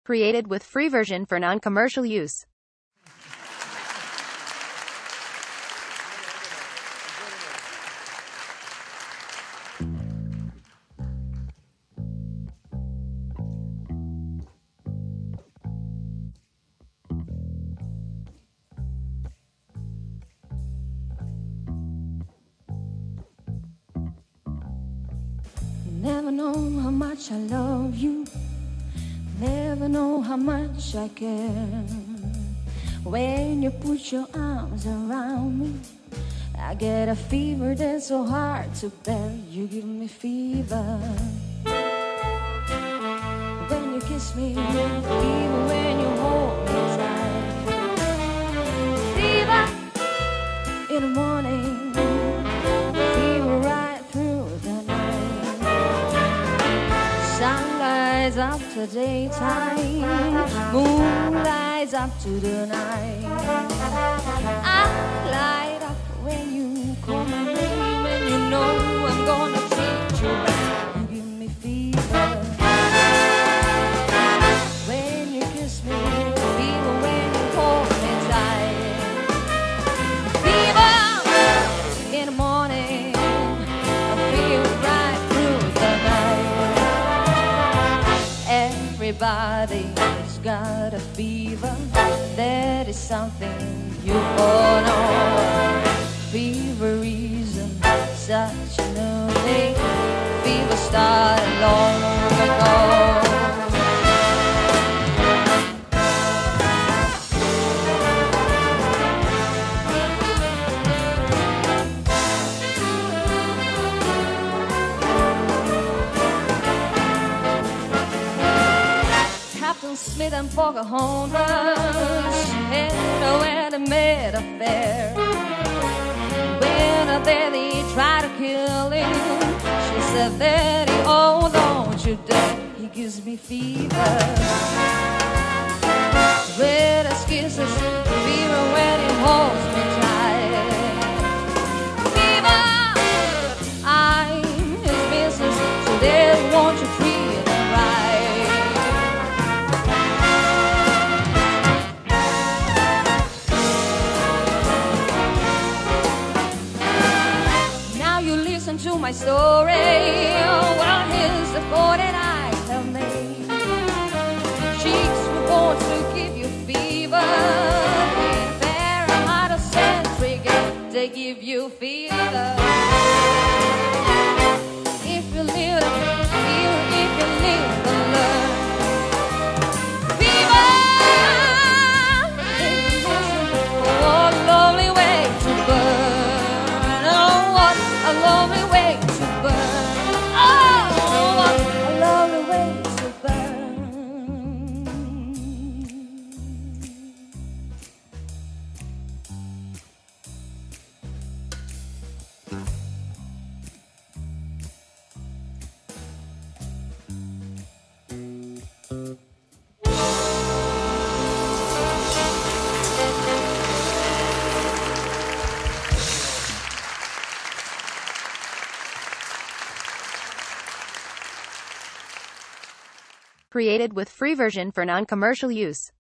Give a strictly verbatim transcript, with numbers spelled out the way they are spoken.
Created with free version for non-commercial use. Never know how much I love you. Never know how much I care. When you put your arms around me, I get a fever that's so hard to bear. You give me fever when you kiss me, fever when you hold me tight. Fever in the morning, fever right through the night. Sunlights up to daytime, moonlights up to the night. I light up when you call my name, and you know I'm gonna treat you right. You give me fever when you kiss me, fever when you hold me tight. Fever in the morning, I feel right through the night. Everybody's got a fever, that is something you all know. Fever isn't such a new thing. Fever started long ago. Captain Smith and Pocahontas had where they made a fair. When there they try to kill him, she said, Daddy, oh, don't you dare. He gives me fever with his kisses, fever when he holds me tight. Fever, I'm his business, so Daddy, won't you treat him right? To my story, well, here's the call that I have made. Cheeks were born to give you fever. In Fahrenheit or centigrade, they give you fever. If you live, feel, if you live and learn. Fever, what a lovely way to burn. Oh, what a lovely way to burn. Oh, what a lovely way to burn. Created with free version for non-commercial use.